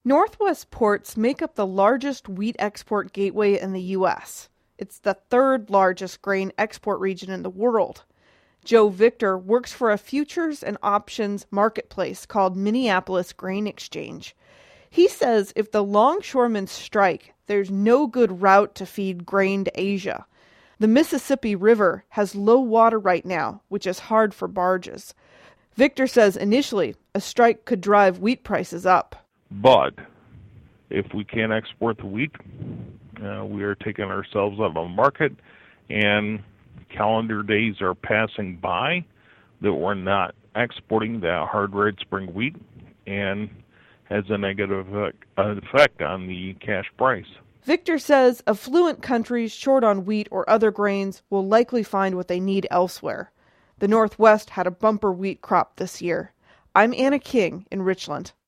Northwest ports make up the largest wheat export gateway in the U.S. It's the third largest grain export region in the world. Joe Victor works for a futures and options marketplace called Minneapolis Grain Exchange. He says if the longshoremen strike, there's no good route to feed grain to Asia. The Mississippi River has low water right now, which is hard for barges. Victor says initially, a strike could drive wheat prices up. But if we can't export the wheat, we are taking ourselves out of the market, and calendar days are passing by that we're not exporting that hard red spring wheat, and has a negative effect on the cash price. Victor says affluent countries short on wheat or other grains will likely find what they need elsewhere. The Northwest had a bumper wheat crop this year. I'm Anna King in Richland.